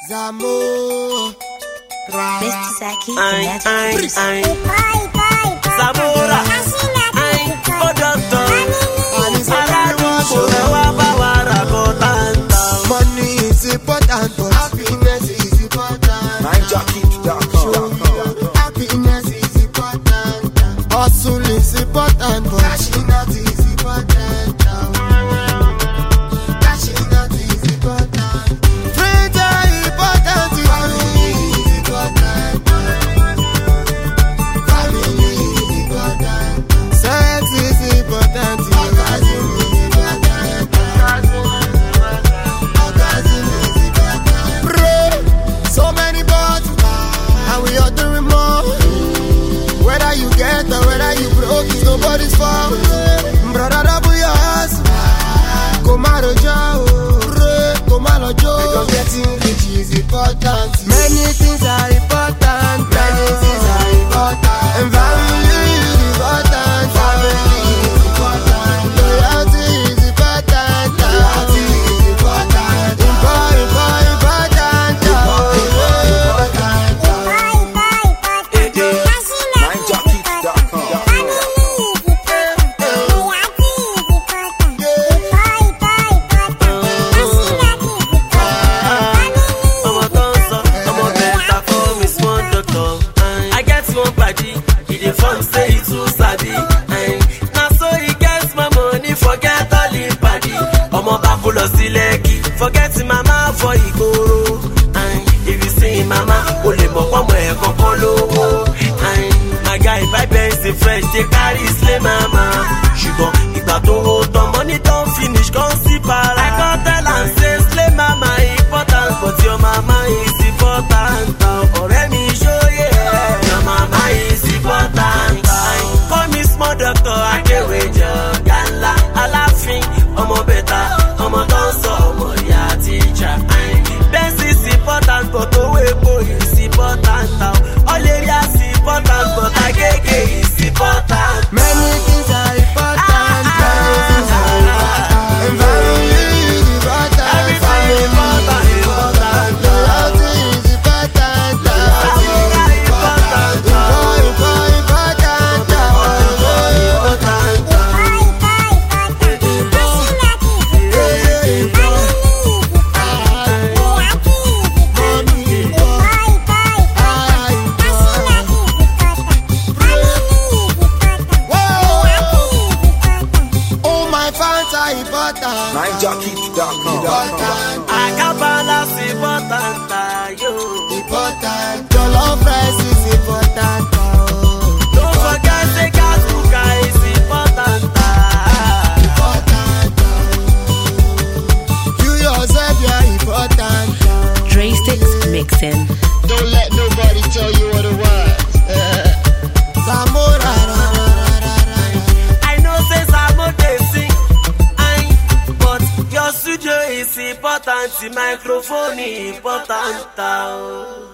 Zamora. Mr. Zaki, the magic Zamora. Money is important, but happiness is important. Happiness is important. Hustle is important, but cashing out is important. Cashing out is important. Friends are important. Family is important. Family is important. Sex is important. Orgasm is important. Orgasm is important. Pray. So many bots, and we are doing more. Whether you get or whether you broke, it's nobody's fault. Brother, double your hustle. Come out of jail. Come out of jail. Because getting rich is important. Many things are important. Many things are important. And family is important. Family is important. Loyalty is important. Loyalty is important. Forget mama for Igoro. If you see mama, only more kokolo. My guy, buy Benz fresh, they carry slay mama. She gon' igba to hold the money don't finish, gon' see para. I can't tell and say slay mama important, but your mama is important. Let me show you, your mama is important. Call me small doctor, I can't wait your gala. I laughing, omo better, omo don't so. Benz is important, but Owebo is important now. All areas important, but Agege is important. Many things are important. Many things are important. Environment is important. Everything is important. Loyalty is important. Loyalty is important. Akabalas important, yo. Important. Your love rice is important. Don't forget the gas cooker is important. You yourself, you are important. Dre Sticks mixing. Don't let nobody tell you what it was. Zamora. I know say Samo they sing, but your studio is important, the microphone is important.